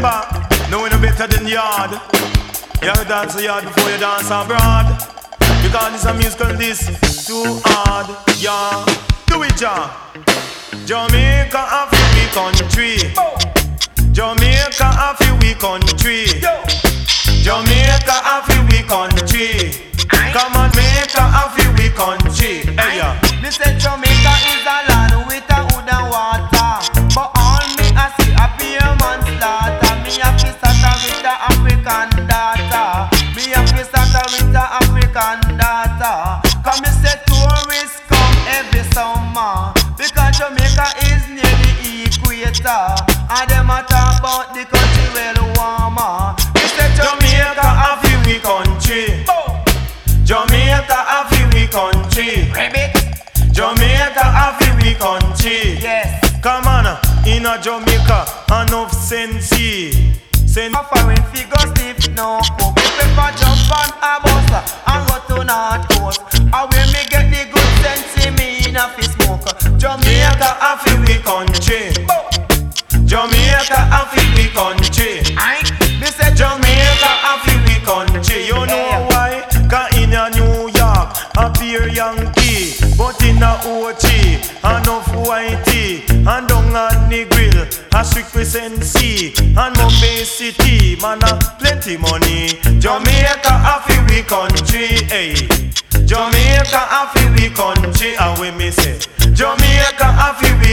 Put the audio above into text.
Remember, no one better than yard. You have to dance the yard before you dance abroad. Because this a musical this too hard, yeah. Do it, ja. Jamaica a free country. Jamaica a free country. Jamaica a free country. Come on, make a free country. Hey, yeah. Me say Jamaica is a land with a wood and water, but all me I see a beer man slaughter. Me a fi start with a African daughter. Me a fi start with a African daughter. Come me say tourists come every summer, because Jamaica is near the equator, and them a talk about the country well warmer. Me say Jamaica a free country. Jamaica a free country. Jamaica a free country. Yes. Come on, in a Jamaica, enough sensei. Send A foreign figure stiff no cook. We prefer jump on a bus and go to North Coast. And when me get the good sense, me in a fi smoke. Jamaica a free country. Jamaica a free country. Me say Jamaica a free country. You know why? Cause in a New York, a pure Yankee, but in a OG, enough whitey, and down on the grill, a strict sensei, and Mumbai City, man a plenty money. Jamaica a free country, hey. Jamaica a free country, and when me say Jamaica a free